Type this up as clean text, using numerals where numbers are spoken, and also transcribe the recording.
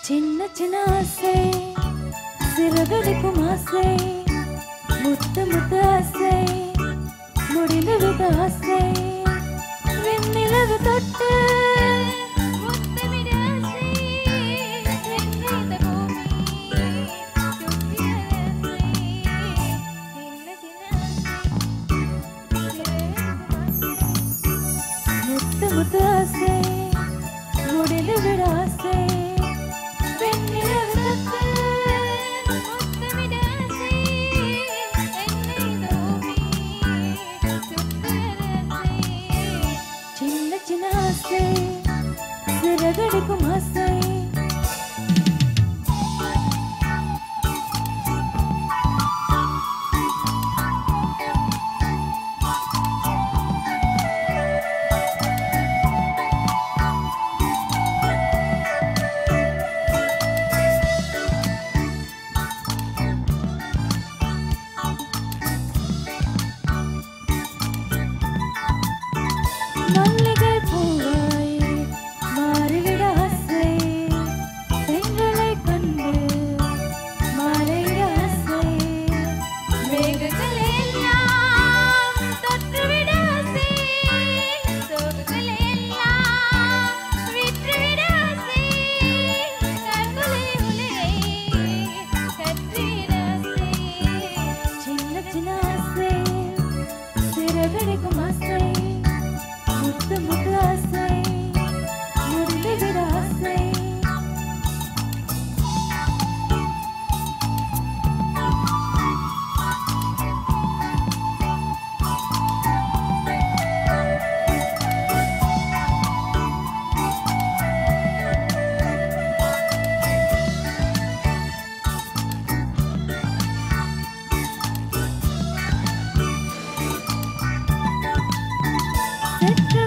சின்ன சின்ன ஆசை சிறகடிக்கும் ஆசை முத்து முத்து ஆசை முடிந்து விட ஆசை வெண்ணிலவு தொட்டு முத்து முத்து ஆசை முடிந்து விட ஆசை சிறகடிக்கும் ஆசை மல்லிகை பூவாய் மாறிவிட ஆசை பெண்களை கண்டு மாறிவிட ஆசை மேகங்களை எல்லாம் தொற்றுவிட ஆசை சோகங்களை எல்லாம் விற்றுவிட ஆசை கண்களை உலகை கற்றிட ஆசை சின்ன சின்ன ஆசை சிறகடிக்கும் ஆசை முத்து முத்து ஆசை முடிந்து விட ஆசை செற்று